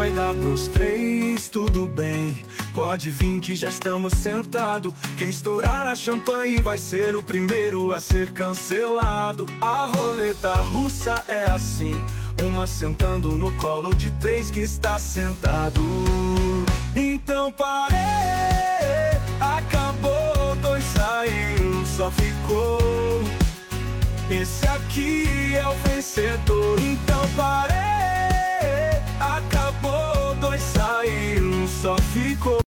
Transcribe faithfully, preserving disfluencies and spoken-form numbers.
vai dar pros três, tudo bem. Pode vir que já estamos sentados. Quem estourar a champanhe vai ser o primeiro a ser cancelado. A roleta russa é assim, uma sentando no colo de três que está sentado. Então parei, acabou, dois saíram, só ficou. Esse aqui é o vencedor. Então parei, acabou, dois saíram, só ficou.